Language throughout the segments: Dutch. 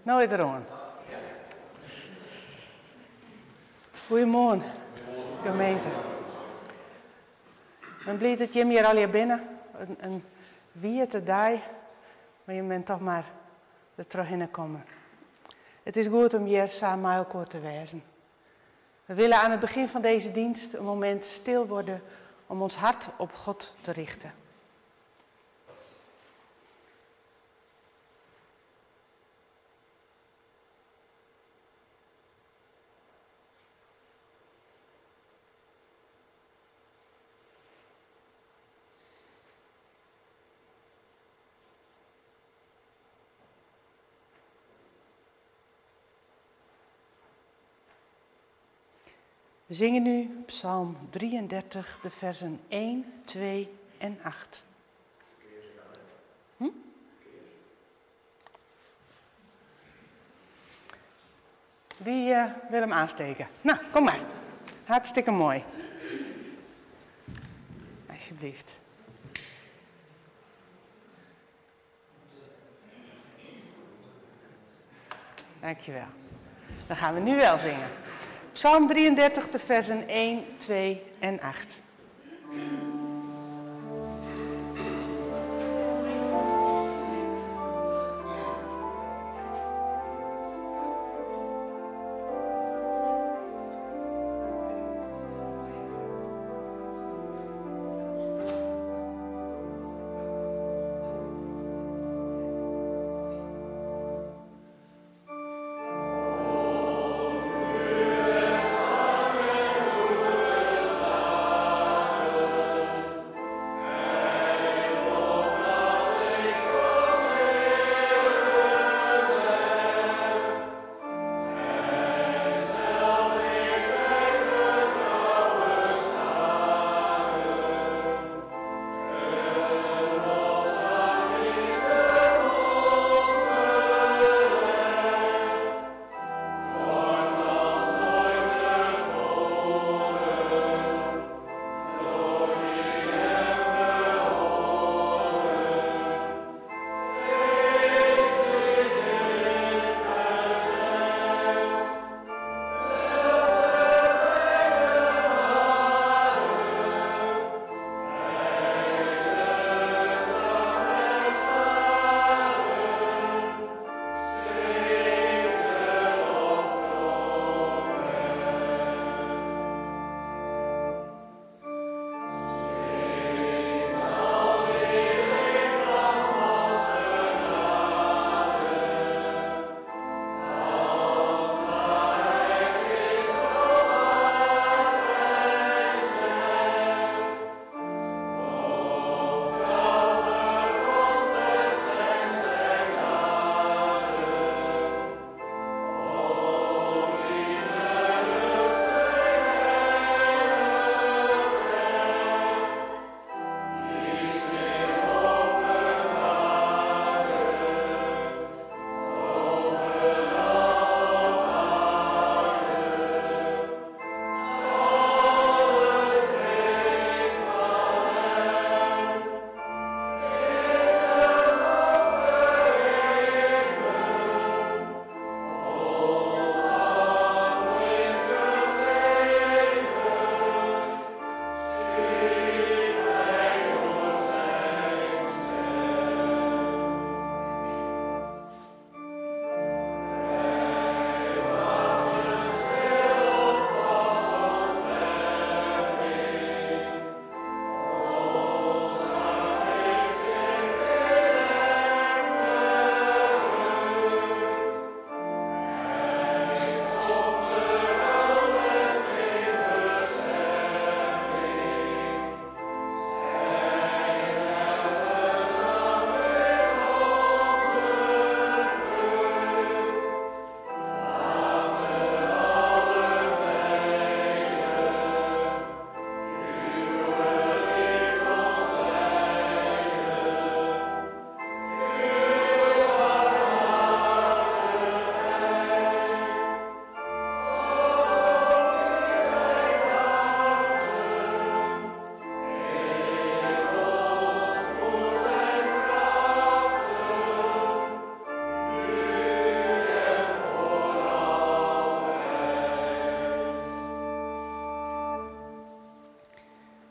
Nooit erom. Goedemorgen, gemeente. Ik ben blij dat je hier al hier binnen. Een wierte dag, maar je bent toch maar er terug in komen. Het is goed om hier samen met elkaar te wezen. We willen aan het begin van deze dienst een moment stil worden om ons hart op God te richten. We zingen nu Psalm 33, de versen 1, 2 en 8. Wie wil hem aansteken? Nou, kom maar. Hartstikke mooi. Alsjeblieft. Dankjewel. Dan gaan we nu wel zingen. Psalm 33, de versen 1, 2 en 8.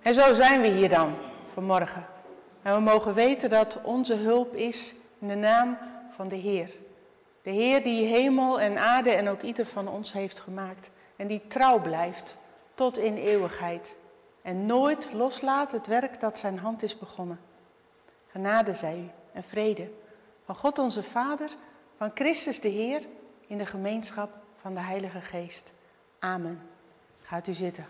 En zo zijn we hier dan vanmorgen. En we mogen weten dat onze hulp is in de naam van de Heer. De Heer die hemel en aarde en ook ieder van ons heeft gemaakt. En die trouw blijft tot in eeuwigheid. En nooit loslaat het werk dat zijn hand is begonnen. Genade zij u en vrede van God onze Vader, van Christus de Heer, in de gemeenschap van de Heilige Geest. Amen. Gaat u zitten.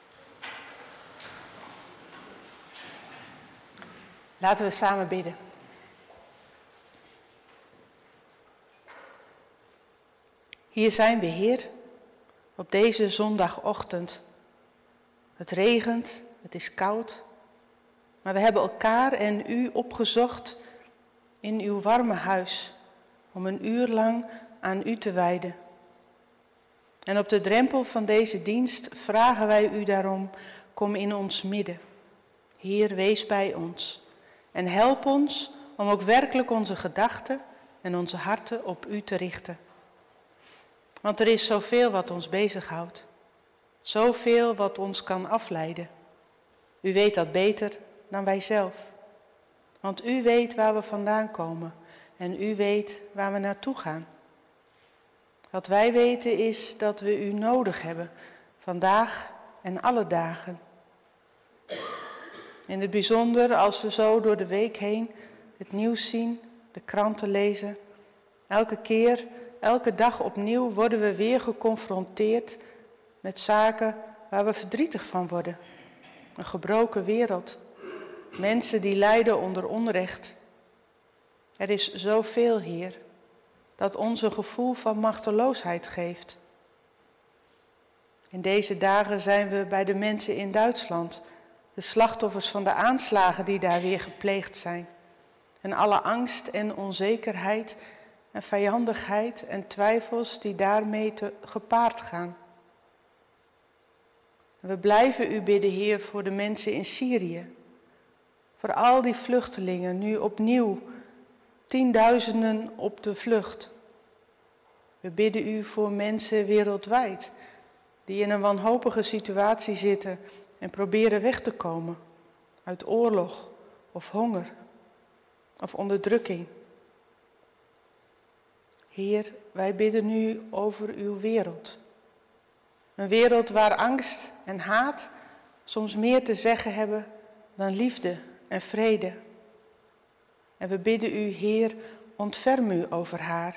Laten we samen bidden. Hier zijn we, Heer, op deze zondagochtend. Het regent, het is koud, maar we hebben elkaar en u opgezocht in uw warme huis om een uur lang aan u te wijden. En op de drempel van deze dienst vragen wij u daarom, kom in ons midden. Heer, wees bij ons en help ons om ook werkelijk onze gedachten en onze harten op u te richten. Want er is zoveel wat ons bezighoudt, zoveel wat ons kan afleiden. U weet dat beter dan wij zelf, want u weet waar we vandaan komen en u weet waar we naartoe gaan. Wat wij weten is dat we u nodig hebben, vandaag en alle dagen. In het bijzonder als we zo door de week heen het nieuws zien, de kranten lezen. Elke keer, elke dag opnieuw worden we weer geconfronteerd met zaken waar we verdrietig van worden. Een gebroken wereld, mensen die lijden onder onrecht. Er is zoveel, Heer, dat ons een gevoel van machteloosheid geeft. In deze dagen zijn we bij de mensen in Duitsland, de slachtoffers van de aanslagen die daar weer gepleegd zijn. En alle angst en onzekerheid en vijandigheid en twijfels die daarmee gepaard gaan. We blijven u bidden, Heer, voor de mensen in Syrië. Voor al die vluchtelingen, nu opnieuw, tienduizenden op de vlucht. We bidden u voor mensen wereldwijd die in een wanhopige situatie zitten en proberen weg te komen uit oorlog of honger of onderdrukking. Heer, wij bidden nu over uw wereld. Een wereld waar angst en haat soms meer te zeggen hebben dan liefde en vrede. En we bidden u, Heer, ontferm u over haar.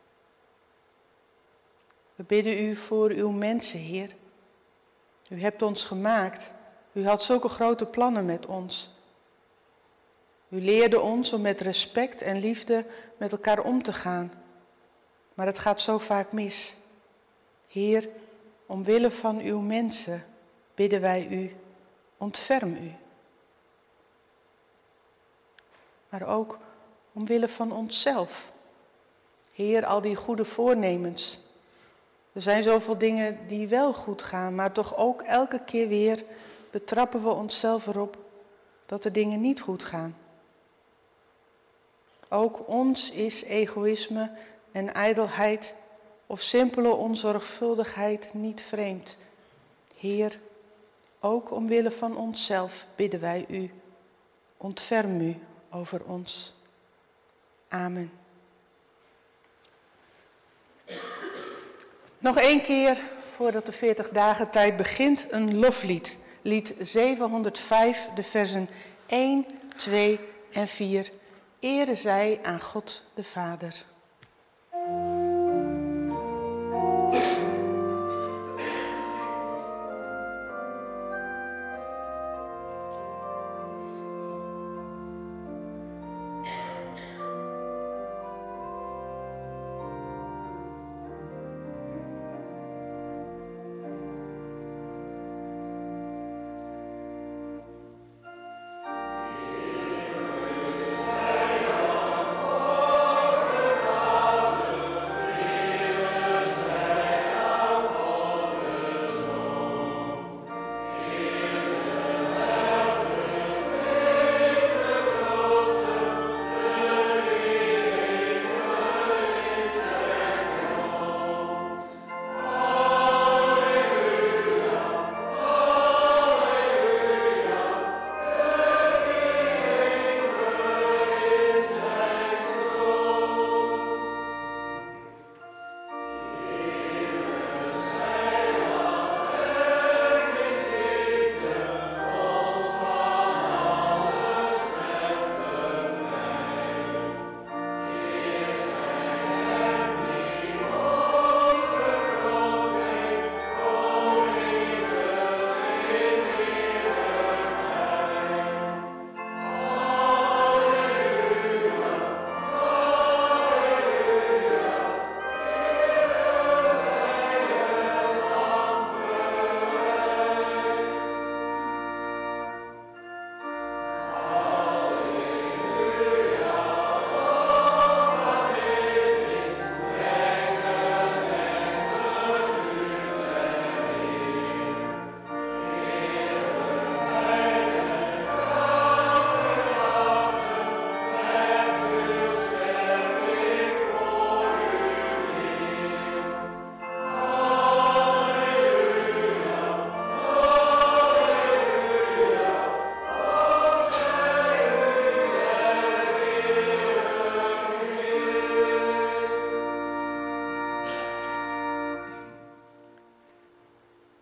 We bidden u voor uw mensen, Heer. U hebt ons gemaakt. U had zulke grote plannen met ons. U leerde ons om met respect en liefde met elkaar om te gaan. Maar het gaat zo vaak mis. Heer, omwille van uw mensen bidden wij u, ontferm u. Maar ook omwille van onszelf. Heer, al die goede voornemens. Er zijn zoveel dingen die wel goed gaan, maar toch ook elke keer weer betrappen we onszelf erop dat de dingen niet goed gaan. Ook ons is egoïsme en ijdelheid of simpele onzorgvuldigheid niet vreemd. Heer, ook omwille van onszelf bidden wij u, ontferm u over ons. Amen. Nog één keer, voordat de 40 dagen tijd begint, een loflied. Lied 705, de versen 1, 2 en 4. Ere zij aan God de Vader.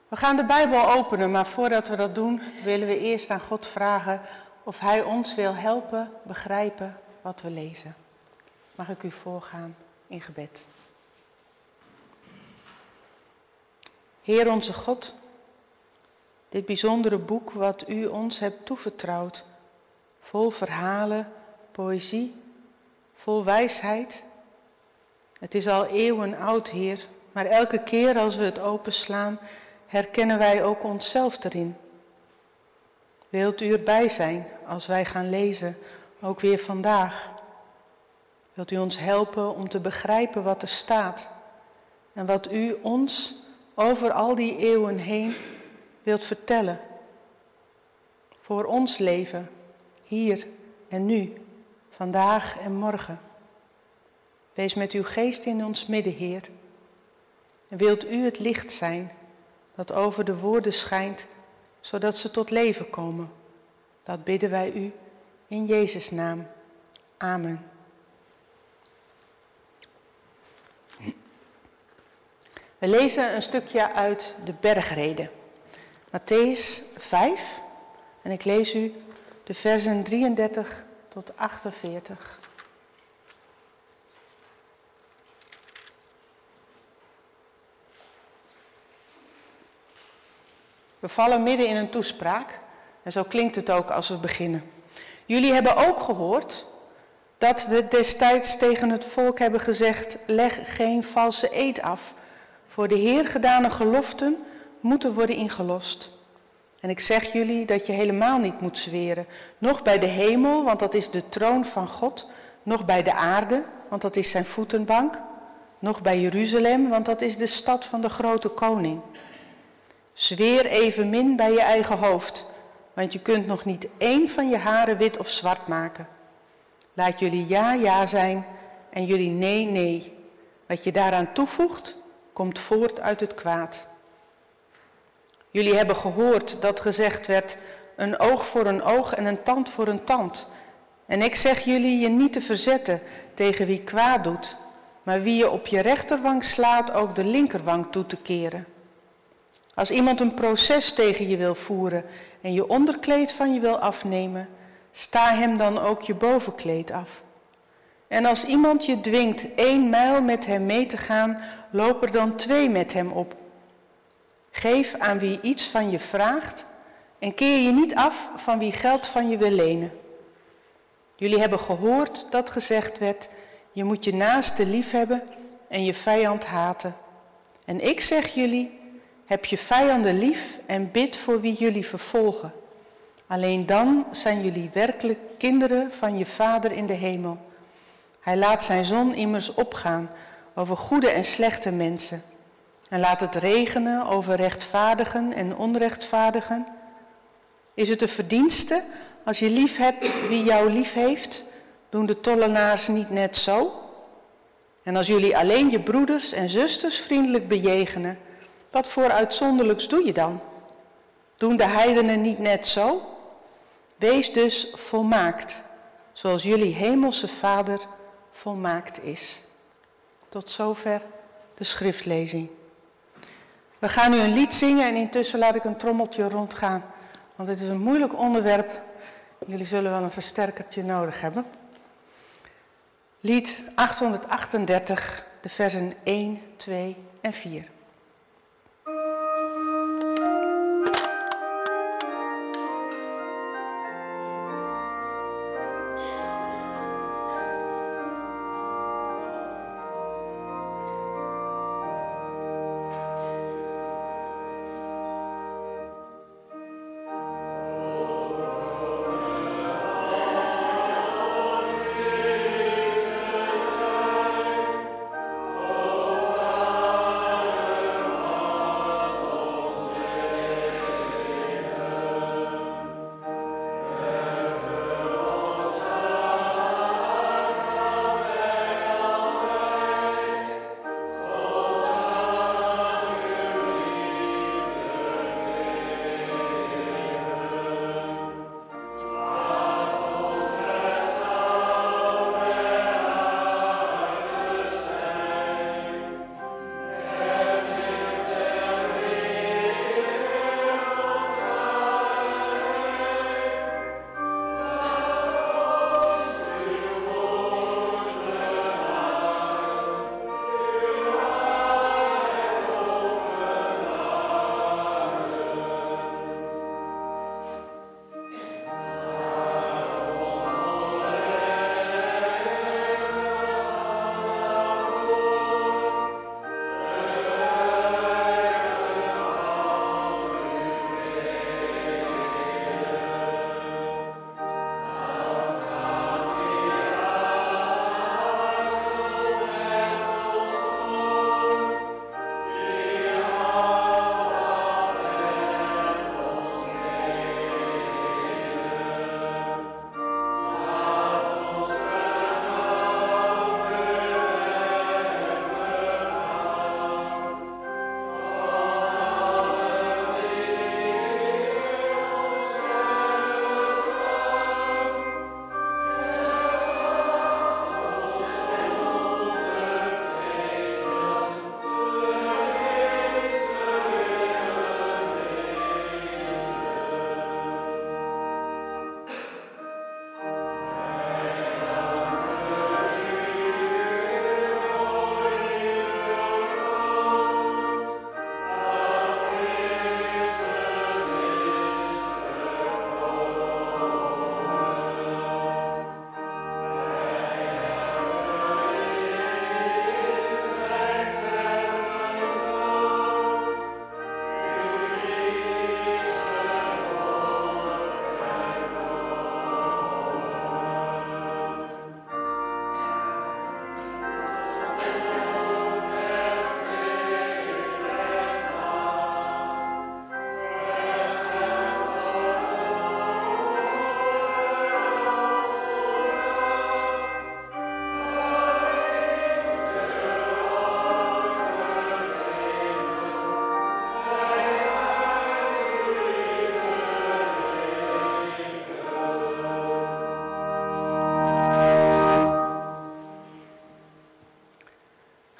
We gaan de Bijbel openen, maar voordat we dat doen, willen we eerst aan God vragen of Hij ons wil helpen begrijpen wat we lezen. Mag ik u voorgaan in gebed. Heer onze God, dit bijzondere boek wat u ons hebt toevertrouwd, vol verhalen, poëzie, vol wijsheid. Het is al eeuwen oud, Heer, maar elke keer als we het openslaan, herkennen wij ook onszelf erin. Wilt u erbij zijn als wij gaan lezen, ook weer vandaag? Wilt u ons helpen om te begrijpen wat er staat en wat u ons over al die eeuwen heen wilt vertellen? Voor ons leven, hier en nu, vandaag en morgen. Wees met uw geest in ons midden, Heer. En wilt u het licht zijn dat over de woorden schijnt, zodat ze tot leven komen. Dat bidden wij u in Jezus' naam. Amen. We lezen een stukje uit de Bergrede. Mattheüs 5. En ik lees u de versen 33 tot 48. We vallen midden in een toespraak en zo klinkt het ook als we beginnen. Jullie hebben ook gehoord dat we destijds tegen het volk hebben gezegd: leg geen valse eed af. Voor de Heer gedane geloften moeten worden ingelost. En ik zeg jullie dat je helemaal niet moet zweren, noch bij de hemel, want dat is de troon van God, noch bij de aarde, want dat is zijn voetenbank, noch bij Jeruzalem, want dat is de stad van de grote koning. Zweer evenmin bij je eigen hoofd, want je kunt nog niet één van je haren wit of zwart maken. Laat jullie ja, ja zijn en jullie nee, nee. Wat je daaraan toevoegt, komt voort uit het kwaad. Jullie hebben gehoord dat gezegd werd: een oog voor een oog en een tand voor een tand. En ik zeg jullie je niet te verzetten tegen wie kwaad doet, maar wie je op je rechterwang slaat, ook de linkerwang toe te keren. Als iemand een proces tegen je wil voeren en je onderkleed van je wil afnemen, sta hem dan ook je bovenkleed af. En als iemand je dwingt 1 mijl met hem mee te gaan, loop er dan 2 met hem op. Geef aan wie iets van je vraagt en keer je niet af van wie geld van je wil lenen. Jullie hebben gehoord dat gezegd werd: je moet je naaste liefhebben en je vijand haten. En ik zeg jullie: heb je vijanden lief en bid voor wie jullie vervolgen. Alleen dan zijn jullie werkelijk kinderen van je Vader in de hemel. Hij laat zijn zon immers opgaan over goede en slechte mensen. En laat het regenen over rechtvaardigen en onrechtvaardigen. Is het een verdienste als je lief hebt wie jou lief heeft? Doen de tollenaars niet net zo? En als jullie alleen je broeders en zusters vriendelijk bejegenen, wat voor uitzonderlijks doe je dan? Doen de heidenen niet net zo? Wees dus volmaakt, zoals jullie hemelse Vader volmaakt is. Tot zover de schriftlezing. We gaan nu een lied zingen en intussen laat ik een trommeltje rondgaan, want het is een moeilijk onderwerp. Jullie zullen wel een versterkertje nodig hebben. Lied 838, de versen 1, 2 en 4.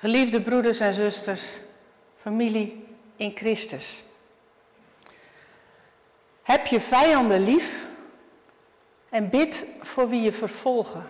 Geliefde broeders en zusters, familie in Christus. Heb je vijanden lief en bid voor wie je vervolgen.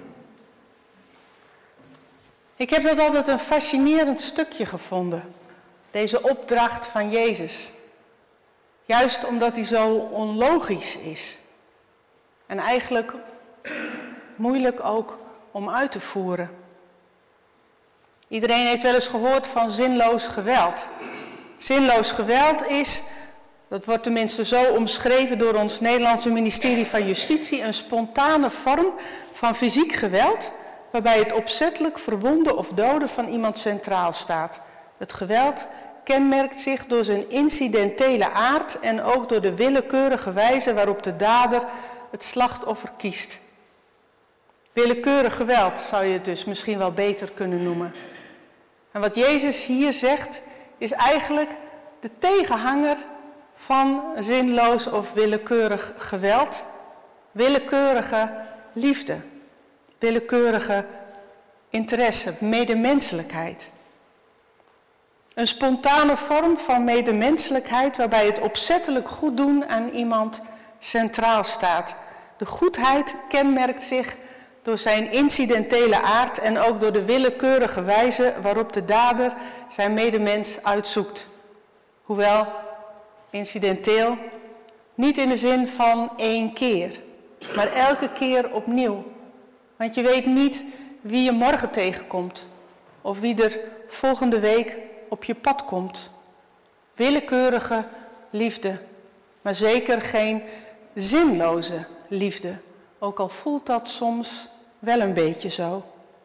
Ik heb dat altijd een fascinerend stukje gevonden, deze opdracht van Jezus. Juist omdat hij zo onlogisch is. En eigenlijk moeilijk ook om uit te voeren. Iedereen heeft wel eens gehoord van zinloos geweld. Zinloos geweld is, dat wordt tenminste zo omschreven door ons Nederlandse ministerie van Justitie, een spontane vorm van fysiek geweld, waarbij het opzettelijk verwonden of doden van iemand centraal staat. Het geweld kenmerkt zich door zijn incidentele aard en ook door de willekeurige wijze waarop de dader het slachtoffer kiest. Willekeurig geweld zou je het dus misschien wel beter kunnen noemen. En wat Jezus hier zegt is eigenlijk de tegenhanger van zinloos of willekeurig geweld. Willekeurige liefde, willekeurige interesse, medemenselijkheid. Een spontane vorm van medemenselijkheid waarbij het opzettelijk goed doen aan iemand centraal staat. De goedheid kenmerkt zich door zijn incidentele aard en ook door de willekeurige wijze waarop de dader zijn medemens uitzoekt. Hoewel incidenteel, niet in de zin van 1 keer, maar elke keer opnieuw. Want je weet niet wie je morgen tegenkomt of wie er volgende week op je pad komt. Willekeurige liefde, maar zeker geen zinloze liefde. Ook al voelt dat soms wel een beetje zo.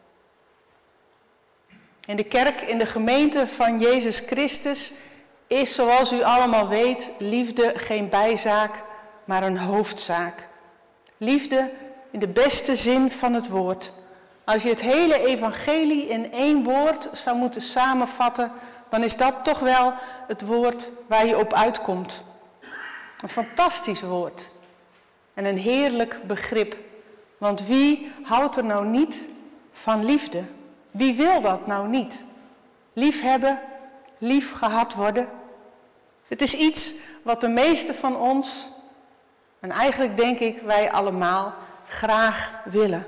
In de kerk, in de gemeente van Jezus Christus, is, zoals u allemaal weet, liefde geen bijzaak, maar een hoofdzaak. Liefde in de beste zin van het woord. Als je het hele evangelie in 1 woord zou moeten samenvatten, dan is dat toch wel het woord waar je op uitkomt. Een fantastisch woord en een heerlijk begrip. Want wie houdt er nou niet van liefde? Wie wil dat nou niet? Liefhebben, lief gehad worden. Het is iets wat de meesten van ons, en eigenlijk denk ik wij allemaal, graag willen.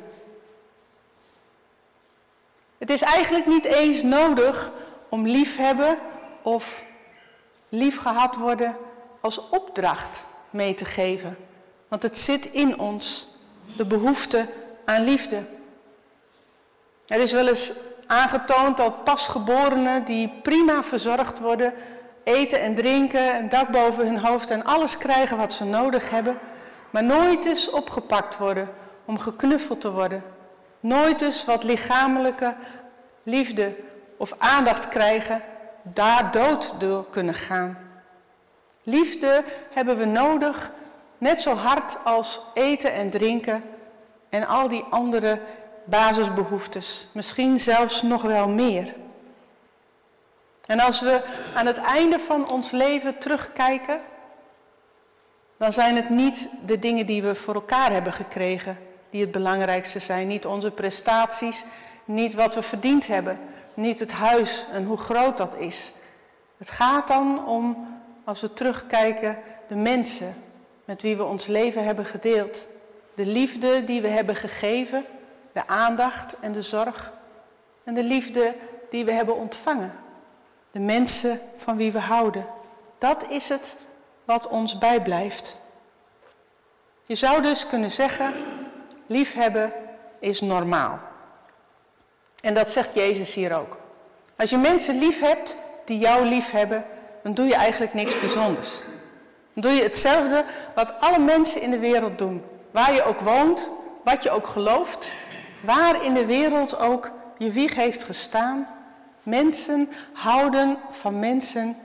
Het is eigenlijk niet eens nodig om liefhebben of lief gehad worden als opdracht mee te geven. Want het zit in ons, de behoefte aan liefde. Er is wel eens aangetoond dat pasgeborenen die prima verzorgd worden, eten en drinken, een dak boven hun hoofd en alles krijgen wat ze nodig hebben, maar nooit eens opgepakt worden om geknuffeld te worden. Nooit eens wat lichamelijke liefde of aandacht krijgen, daar dood door kunnen gaan. Liefde hebben we nodig, net zo hard als eten en drinken en al die andere basisbehoeftes. Misschien zelfs nog wel meer. En als we aan het einde van ons leven terugkijken, dan zijn het niet de dingen die we voor elkaar hebben gekregen die het belangrijkste zijn. Niet onze prestaties, niet wat we verdiend hebben, niet het huis en hoe groot dat is. Het gaat dan om, als we terugkijken, de mensen met wie we ons leven hebben gedeeld. De liefde die we hebben gegeven, de aandacht en de zorg. En de liefde die we hebben ontvangen. De mensen van wie we houden. Dat is het wat ons bijblijft. Je zou dus kunnen zeggen, liefhebben is normaal. En dat zegt Jezus hier ook. Als je mensen lief hebt die jou lief hebben, dan doe je eigenlijk niks bijzonders. Dan doe je hetzelfde wat alle mensen in de wereld doen. Waar je ook woont, wat je ook gelooft, waar in de wereld ook je wieg heeft gestaan. Mensen houden van mensen,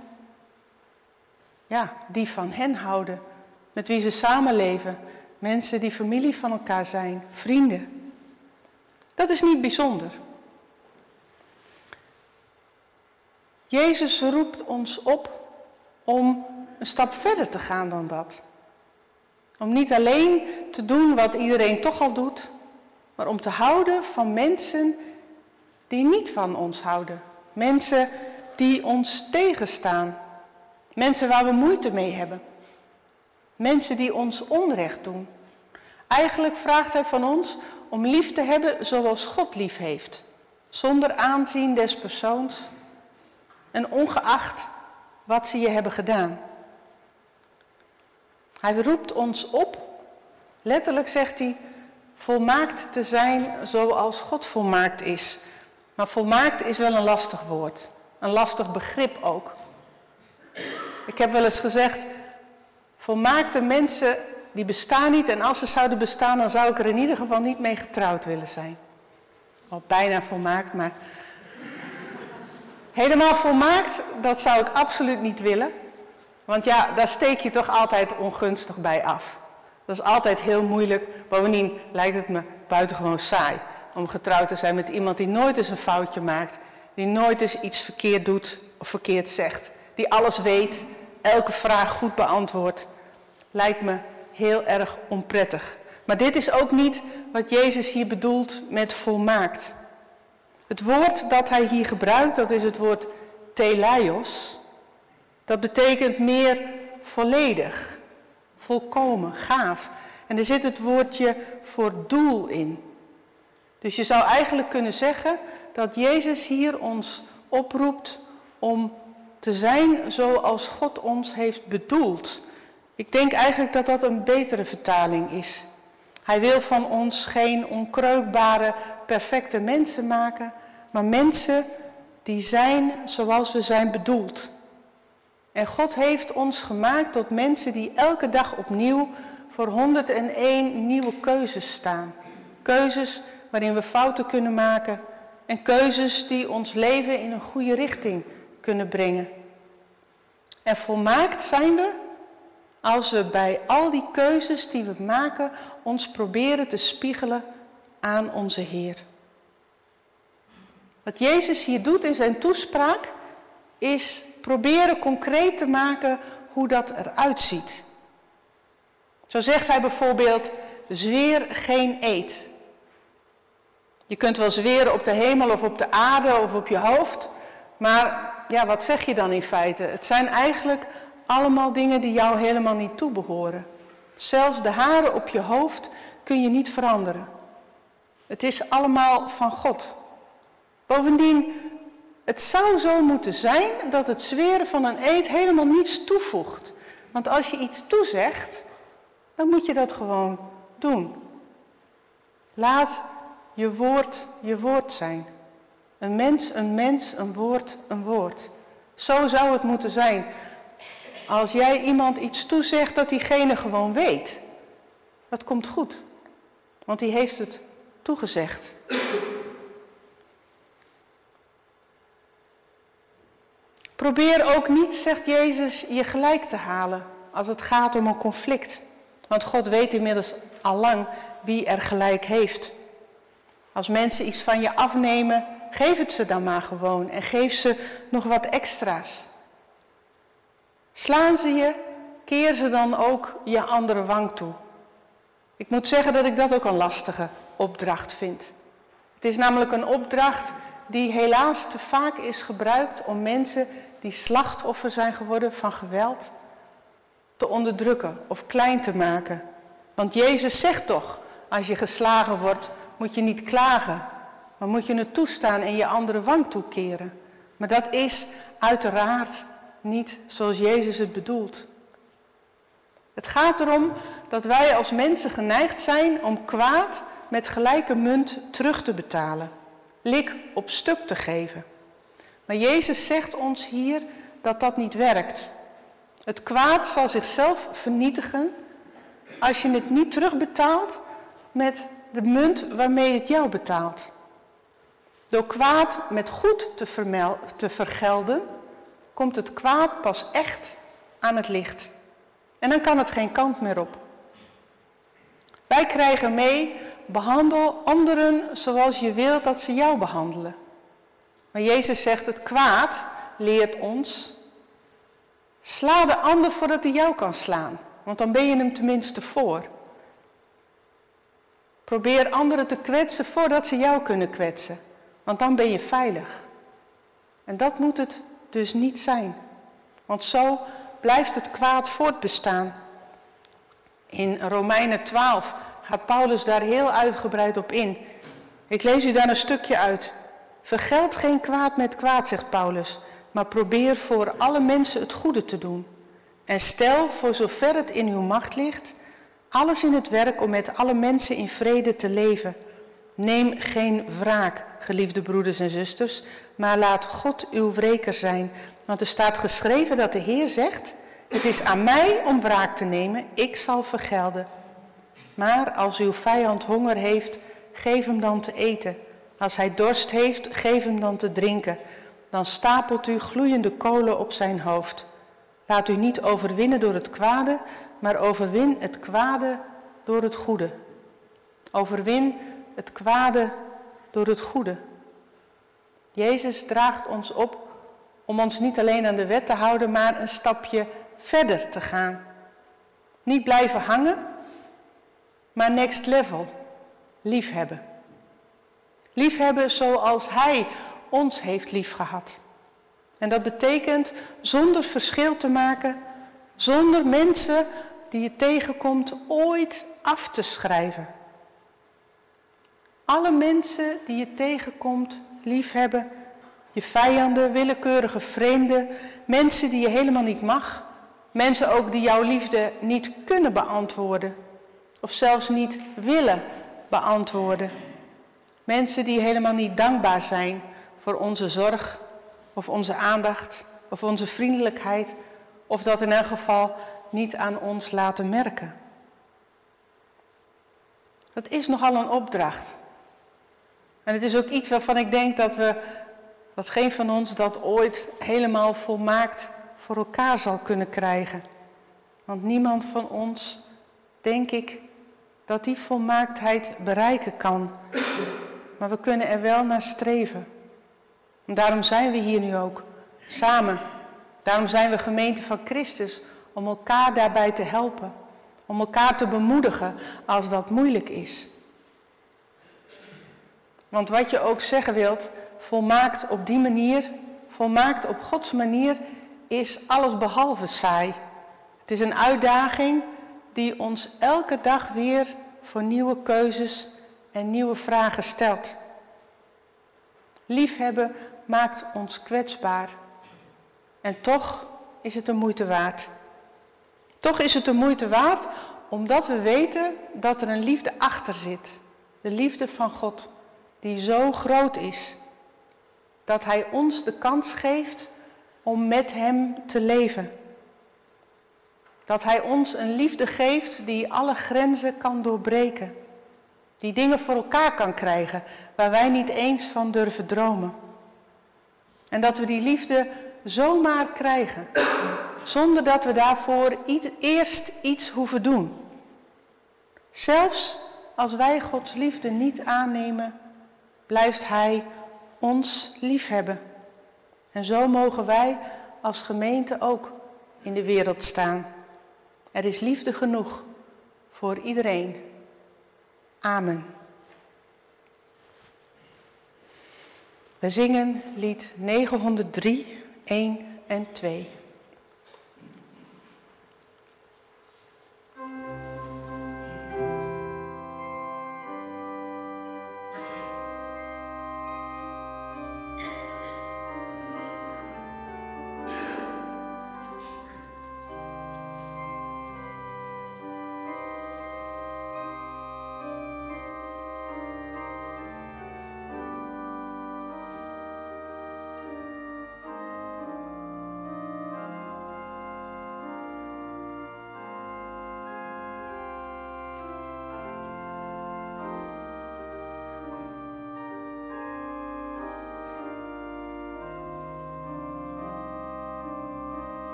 die van hen houden, met wie ze samenleven. Mensen die familie van elkaar zijn, vrienden. Dat is niet bijzonder. Jezus roept ons op om een stap verder te gaan dan dat. Om niet alleen te doen wat iedereen toch al doet, maar om te houden van mensen die niet van ons houden. Mensen die ons tegenstaan. Mensen waar we moeite mee hebben. Mensen die ons onrecht doen. Eigenlijk vraagt hij van ons om lief te hebben zoals God lief heeft. Zonder aanzien des persoons en ongeacht wat ze je hebben gedaan. Hij roept ons op, letterlijk zegt hij, volmaakt te zijn zoals God volmaakt is. Maar volmaakt is wel een lastig woord, een lastig begrip ook. Ik heb wel eens gezegd, volmaakte mensen die bestaan niet en als ze zouden bestaan, dan zou ik er in ieder geval niet mee getrouwd willen zijn. Al bijna volmaakt, maar helemaal volmaakt, dat zou ik absoluut niet willen. Want ja, daar steek je toch altijd ongunstig bij af. Dat is altijd heel moeilijk. Bovendien lijkt het me buitengewoon saai om getrouwd te zijn met iemand die nooit eens een foutje maakt. Die nooit eens iets verkeerd doet of verkeerd zegt. Die alles weet, elke vraag goed beantwoordt. Lijkt me heel erg onprettig. Maar dit is ook niet wat Jezus hier bedoelt met volmaakt. Het woord dat hij hier gebruikt, dat is het woord telaios. Dat betekent meer volledig, volkomen, gaaf. En er zit het woordje voor doel in. Dus je zou eigenlijk kunnen zeggen dat Jezus hier ons oproept om te zijn zoals God ons heeft bedoeld. Ik denk eigenlijk dat dat een betere vertaling is. Hij wil van ons geen onkreukbare, perfecte mensen maken, maar mensen die zijn zoals we zijn bedoeld. En God heeft ons gemaakt tot mensen die elke dag opnieuw voor 101 nieuwe keuzes staan. Keuzes waarin we fouten kunnen maken en keuzes die ons leven in een goede richting kunnen brengen. En volmaakt zijn we als we bij al die keuzes die we maken ons proberen te spiegelen aan onze Heer. Wat Jezus hier doet in zijn toespraak is proberen concreet te maken hoe dat eruit ziet. Zo zegt hij bijvoorbeeld, zweer geen eed. Je kunt wel zweren op de hemel of op de aarde of op je hoofd, maar ja, wat zeg je dan in feite? Het zijn eigenlijk allemaal dingen die jou helemaal niet toebehoren. Zelfs de haren op je hoofd kun je niet veranderen. Het is allemaal van God. Bovendien, het zou zo moeten zijn dat het zweren van een eed helemaal niets toevoegt. Want als je iets toezegt, dan moet je dat gewoon doen. Laat je woord zijn. Een mens, een woord, een woord. Zo zou het moeten zijn. Als jij iemand iets toezegt, dat diegene gewoon weet. Dat komt goed. Want die heeft het toegezegd. Probeer ook niet, zegt Jezus, je gelijk te halen als het gaat om een conflict. Want God weet inmiddels allang wie er gelijk heeft. Als mensen iets van je afnemen, geef het ze dan maar gewoon en geef ze nog wat extra's. Slaan ze je, keer ze dan ook je andere wang toe. Ik moet zeggen dat ik dat ook een lastige opdracht vind. Het is namelijk een opdracht die helaas te vaak is gebruikt om mensen die slachtoffer zijn geworden van geweld te onderdrukken of klein te maken. Want Jezus zegt toch, als je geslagen wordt, moet je niet klagen, maar moet je het toestaan en je andere wang toekeren. Maar dat is uiteraard niet zoals Jezus het bedoelt. Het gaat erom dat wij als mensen geneigd zijn om kwaad met gelijke munt terug te betalen. Lik op stuk te geven. Maar Jezus zegt ons hier dat dat niet werkt. Het kwaad zal zichzelf vernietigen als je het niet terugbetaalt met de munt waarmee het jou betaalt. Door kwaad met goed te vergelden, komt het kwaad pas echt aan het licht. En dan kan het geen kant meer op. Wij krijgen mee, behandel anderen zoals je wilt dat ze jou behandelen. Maar Jezus zegt, het kwaad leert ons, sla de ander voordat hij jou kan slaan. Want dan ben je hem tenminste voor. Probeer anderen te kwetsen voordat ze jou kunnen kwetsen. Want dan ben je veilig. En dat moet het dus niet zijn. Want zo blijft het kwaad voortbestaan. In Romeinen 12 gaat Paulus daar heel uitgebreid op in. Ik lees u daar een stukje uit. Vergeld geen kwaad met kwaad, zegt Paulus, maar probeer voor alle mensen het goede te doen. En stel, voor zover het in uw macht ligt, alles in het werk om met alle mensen in vrede te leven. Neem geen wraak, geliefde broeders en zusters, maar laat God uw wreker zijn. Want er staat geschreven dat de Heer zegt, het is aan mij om wraak te nemen, ik zal vergelden. Maar als uw vijand honger heeft, geef hem dan te eten. Als hij dorst heeft, geef hem dan te drinken. Dan stapelt u gloeiende kolen op zijn hoofd. Laat u niet overwinnen door het kwade, maar overwin het kwade door het goede. Overwin het kwade door het goede. Jezus draagt ons op om ons niet alleen aan de wet te houden, maar een stapje verder te gaan. Niet blijven hangen, maar next level. Liefhebben. Liefhebben zoals Hij ons heeft liefgehad. En dat betekent zonder verschil te maken, zonder mensen die je tegenkomt ooit af te schrijven. Alle mensen die je tegenkomt liefhebben, je vijanden, willekeurige vreemden, mensen die je helemaal niet mag, mensen ook die jouw liefde niet kunnen beantwoorden of zelfs niet willen beantwoorden. Mensen die helemaal niet dankbaar zijn voor onze zorg of onze aandacht of onze vriendelijkheid of dat in elk geval niet aan ons laten merken. Dat is nogal een opdracht. En het is ook iets waarvan ik denk dat geen van ons dat ooit helemaal volmaakt voor elkaar zal kunnen krijgen. Want niemand van ons, denk ik, dat die volmaaktheid bereiken kan. Maar we kunnen er wel naar streven. En daarom zijn we hier nu ook, samen. Daarom zijn we gemeente van Christus, om elkaar daarbij te helpen. Om elkaar te bemoedigen als dat moeilijk is. Want wat je ook zeggen wilt, volmaakt op die manier, volmaakt op Gods manier, is alles behalve saai. Het is een uitdaging die ons elke dag weer voor nieuwe keuzes en nieuwe vragen stelt. Liefhebben maakt ons kwetsbaar. En toch is het de moeite waard. Toch is het de moeite waard omdat we weten dat er een liefde achter zit. De liefde van God, die zo groot is. Dat Hij ons de kans geeft om met Hem te leven. Dat Hij ons een liefde geeft die alle grenzen kan doorbreken. Die dingen voor elkaar kan krijgen waar wij niet eens van durven dromen. En dat we die liefde zomaar krijgen. Zonder dat we daarvoor eerst iets hoeven doen. Zelfs als wij Gods liefde niet aannemen, blijft Hij ons liefhebben. En zo mogen wij als gemeente ook in de wereld staan. Er is liefde genoeg voor iedereen. Amen. We zingen lied 903, 1 en 2.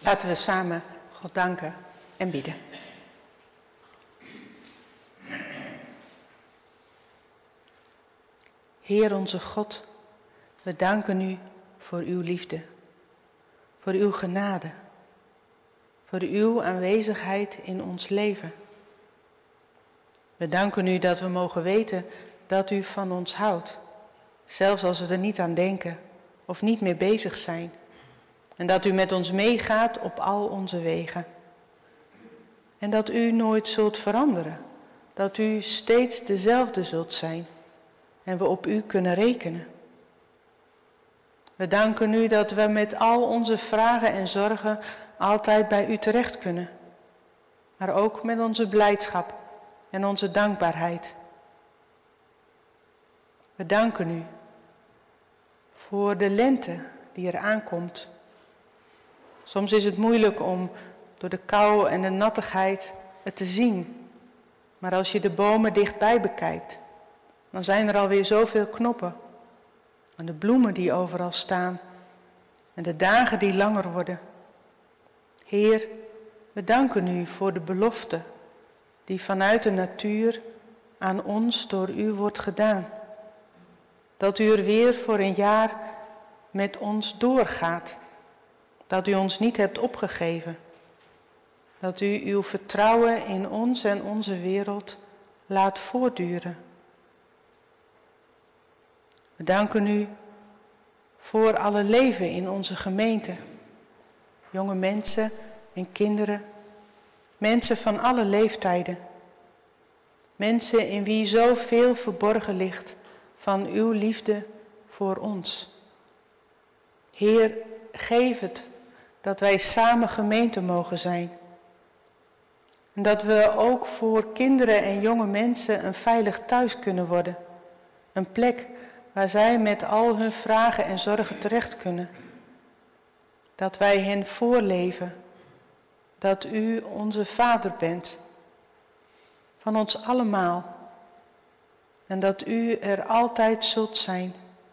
Laten we samen God danken en bidden. Heer onze God, we danken u voor uw liefde, voor uw genade, voor uw aanwezigheid in ons leven. We danken u dat we mogen weten dat u van ons houdt, zelfs als we er niet aan denken of niet mee bezig zijn. En dat u met ons meegaat op al onze wegen. En dat u nooit zult veranderen, dat u steeds dezelfde zult zijn en we op u kunnen rekenen. We danken u dat we met al onze vragen en zorgen altijd bij u terecht kunnen. Maar ook met onze blijdschap en onze dankbaarheid. We danken u voor de lente die er aankomt. Soms is het moeilijk om door de kou en de nattigheid het te zien. Maar als je de bomen dichtbij bekijkt, dan zijn er alweer zoveel knoppen. En de bloemen die overal staan. En de dagen die langer worden. Heer, we danken u voor de belofte die vanuit de natuur aan ons door u wordt gedaan. Dat u er weer voor een jaar met ons doorgaat. Dat u ons niet hebt opgegeven. Dat u uw vertrouwen in ons en onze wereld laat voortduren. We danken u voor alle leven in onze gemeente. Jonge mensen en kinderen. Mensen van alle leeftijden. Mensen in wie zoveel verborgen ligt van uw liefde voor ons. Heer, geef het dat wij samen gemeente mogen zijn. En dat we ook voor kinderen en jonge mensen een veilig thuis kunnen worden. Een plek waar zij met al hun vragen en zorgen terecht kunnen. Dat wij hen voorleven. Dat u onze Vader bent. Van ons allemaal. En dat u er altijd zult zijn.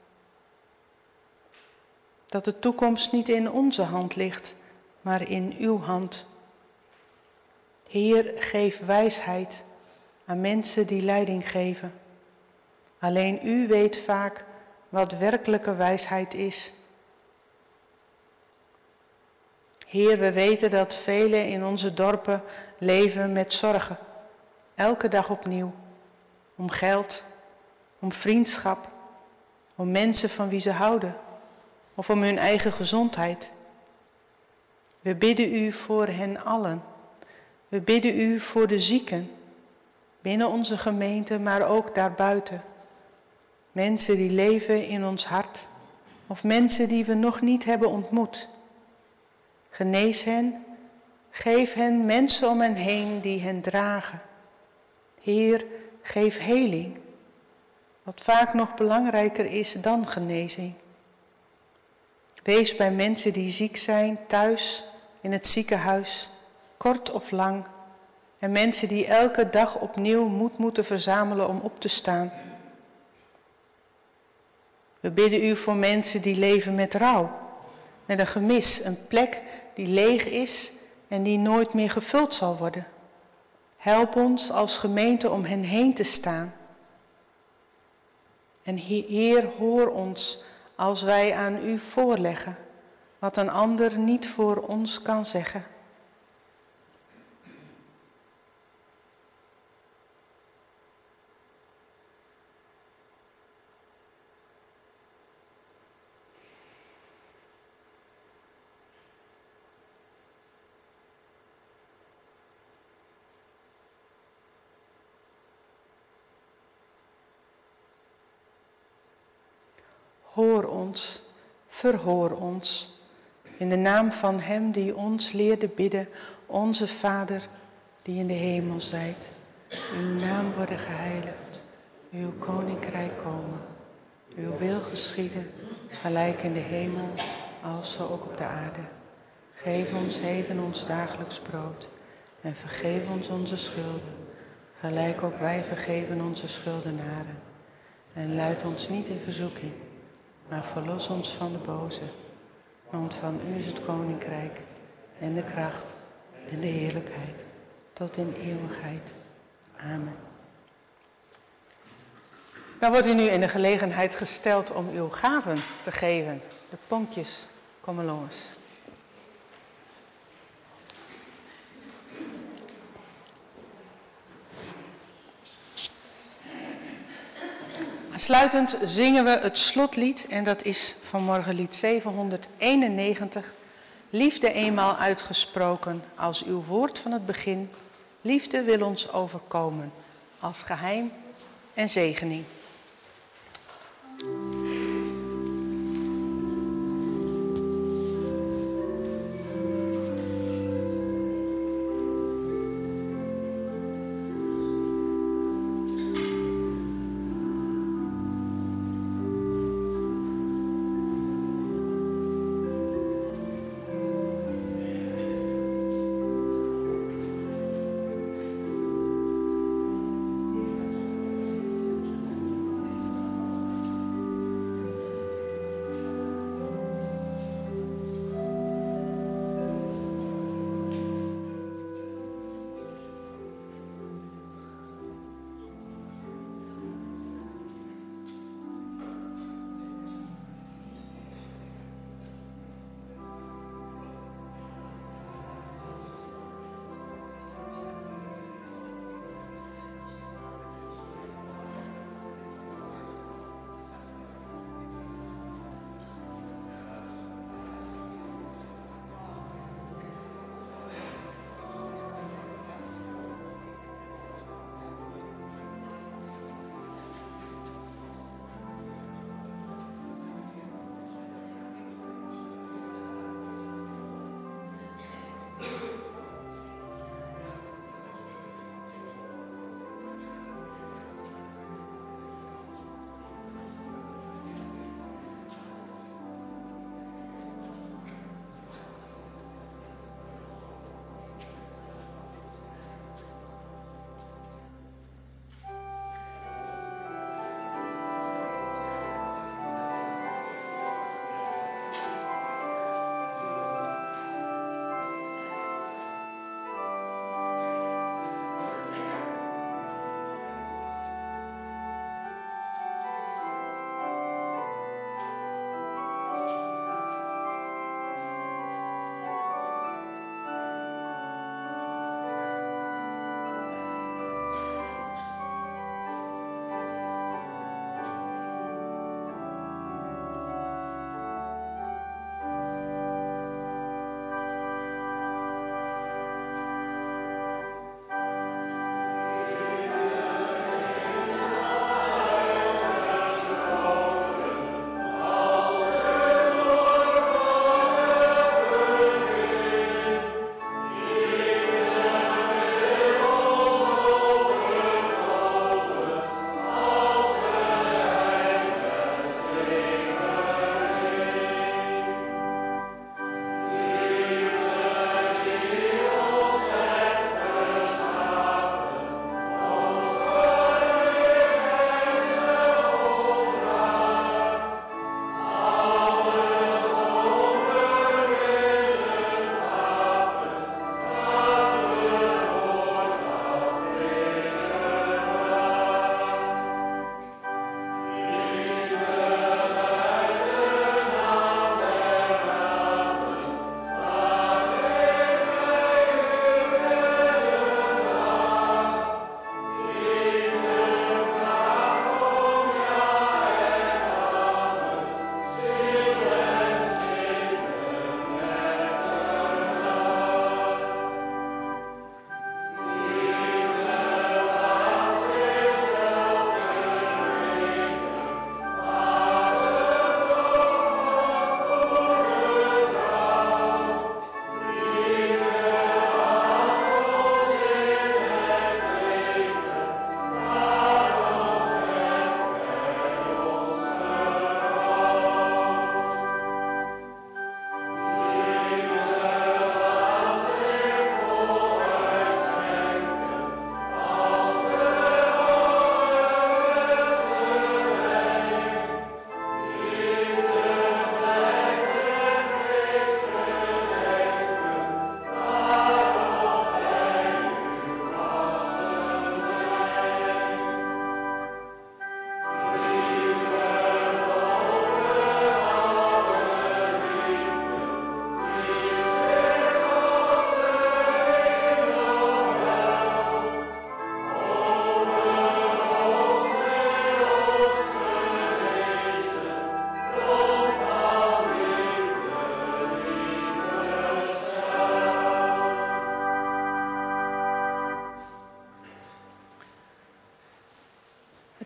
Dat de toekomst niet in onze hand ligt, maar in uw hand. Heer, geef wijsheid aan mensen die leiding geven. Alleen u weet vaak wat werkelijke wijsheid is. Heer, we weten dat velen in onze dorpen leven met zorgen. Elke dag opnieuw. Om geld, om vriendschap, om mensen van wie ze houden. Of om hun eigen gezondheid. We bidden u voor hen allen. We bidden u voor de zieken. Binnen onze gemeente, maar ook daarbuiten. Mensen die leven in ons hart. Of mensen die we nog niet hebben ontmoet. Genees hen. Geef hen mensen om hen heen die hen dragen. Heer, geef heling. Wat vaak nog belangrijker is dan genezing. Wees bij mensen die ziek zijn, thuis, in het ziekenhuis, kort of lang. En mensen die elke dag opnieuw moed moeten verzamelen om op te staan. We bidden u voor mensen die leven met rouw. Met een gemis, een plek die leeg is en die nooit meer gevuld zal worden. Help ons als gemeente om hen heen te staan. En Heer, hoor ons als wij aan u voorleggen wat een ander niet voor ons kan zeggen. Hoor ons, verhoor ons, in de naam van hem die ons leerde bidden, onze Vader die in de hemel zijt. Uw naam worden geheiligd, uw koninkrijk komen, uw wil geschieden, gelijk in de hemel, als zo ook op de aarde. Geef ons heden ons dagelijks brood en vergeef ons onze schulden, gelijk ook wij vergeven onze schuldenaren. En leid ons niet in verzoeking, maar verlos ons van de boze. Want van u is het koninkrijk en de kracht en de heerlijkheid tot in eeuwigheid. Amen. Dan wordt u nu in de gelegenheid gesteld om uw gaven te geven. De pompjes komen langs. Aansluitend zingen we het slotlied en dat is vanmorgen lied 791. Liefde eenmaal uitgesproken als uw woord van het begin. Liefde wil ons overkomen als geheim en zegening.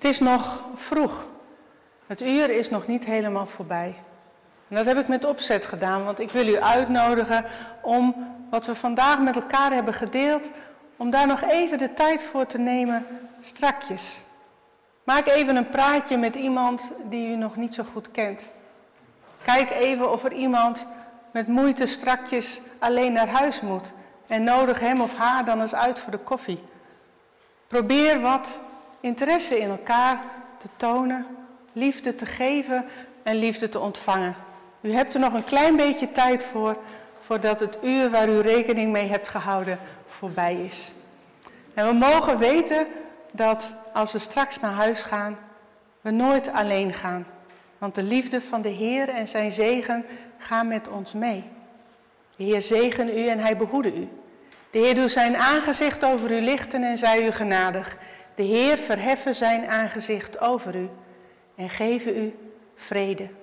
is nog vroeg. Het uur is nog niet helemaal voorbij. En dat heb ik met opzet gedaan, want ik wil u uitnodigen om wat we vandaag met elkaar hebben gedeeld, om daar nog even de tijd voor te nemen strakjes. Maak even een praatje met iemand die u nog niet zo goed kent. Kijk even of er iemand met moeite strakjes alleen naar huis moet en nodig hem of haar dan eens uit voor de koffie. Probeer wat interesse in elkaar te tonen, liefde te geven en liefde te ontvangen. U hebt er nog een klein beetje tijd voor, voordat het uur waar u rekening mee hebt gehouden voorbij is. En we mogen weten dat als we straks naar huis gaan, we nooit alleen gaan. Want de liefde van de Heer en zijn zegen gaan met ons mee. De Heer zegen u en hij behoede u. De Heer doet zijn aangezicht over u lichten en zij u genadig. De Heer verheffen zijn aangezicht over u en geven u vrede.